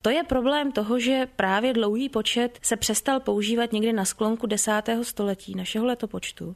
To je problém toho, že právě dlouhý počet se přestal používat někdy na sklonku 10. století našeho letopočtu.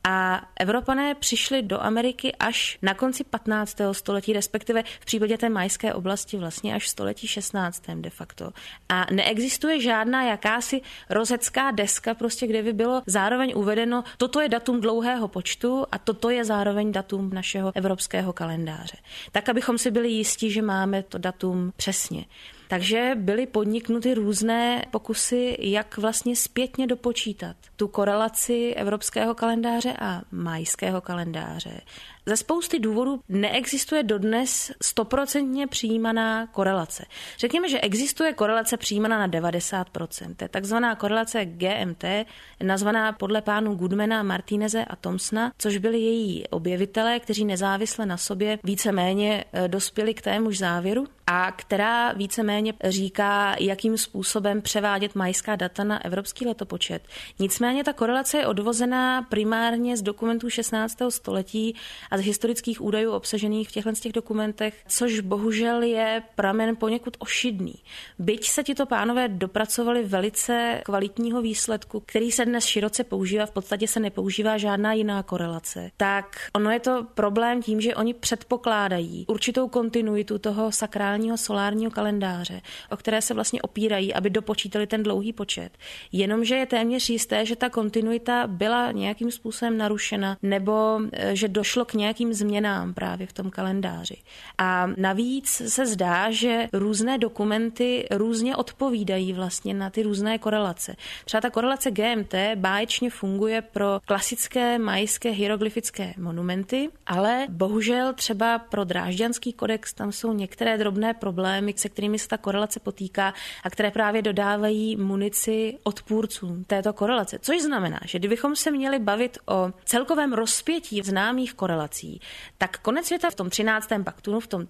A Evropané přišli do Ameriky až na konci 15. století, respektive v případě té majské oblasti vlastně až v století 16. de facto. A neexistuje žádná jakási rozecká deska, prostě, kde by bylo zároveň uvedeno, toto je datum dlouhého počtu a toto je zároveň datum našeho evropského kalendáře. Tak, abychom si byli jistí, že máme to datum přesně. Takže byly podniknuty různé pokusy, jak vlastně zpětně dopočítat tu korelaci evropského kalendáře a majského kalendáře. Ze spousty důvodů neexistuje dodnes 100% přijímaná korelace. Řekněme, že existuje korelace přijímaná na 90%. To je takzvaná korelace GMT, nazvaná podle pánů Goodmana, Martineze a Thomsona, což byli její objevitelé, kteří nezávisle na sobě víceméně dospěli k témuž závěru a která víceméně říká, jakým způsobem převádět majská data na evropský letopočet. Nicméně ta korelace je odvozená primárně z dokumentů 16. století a z historických údajů obsažených v těchto dokumentech, což bohužel je pramen poněkud ošidný. Byť se tito pánové dopracovali velice kvalitního výsledku, který se dnes široce používá, v podstatě se nepoužívá žádná jiná korelace, tak ono je to problém tím, že oni předpokládají určitou kontinuitu toho sakrálního solárního kalendáře, o které se vlastně opírají, aby dopočítali ten dlouhý počet. Jenomže je téměř jisté, že ta kontinuita byla nějakým způsobem narušena nebo že došlo k nějakým změnám právě v tom kalendáři. A navíc se zdá, že různé dokumenty různě odpovídají vlastně na ty různé korelace. Třeba ta korelace GMT báječně funguje pro klasické majské hieroglyfické monumenty, ale bohužel třeba pro Drážďanský kodex tam jsou některé drobné problémy, se kterými se ta korelace potýká a které právě dodávají munici odpůrcům této korelace. Což znamená, že kdybychom se měli bavit o celkovém rozpětí známých korelací, tak konec světa v tom 13. paktunu, v tom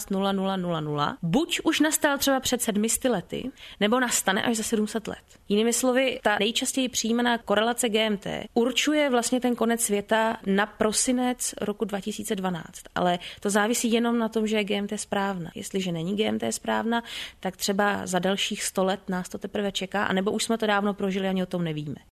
13.00.00, buď už nastal třeba před 700 lety, nebo nastane až za 700 let. Jinými slovy, ta nejčastěji přijímaná korelace GMT určuje vlastně ten konec světa na prosinec roku 2012, ale to závisí jenom na tom, že je GMT správná. Jestliže není GMT správná, tak třeba za dalších 100 let nás to teprve čeká, anebo už jsme to dávno prožili, ani o tom nevíme.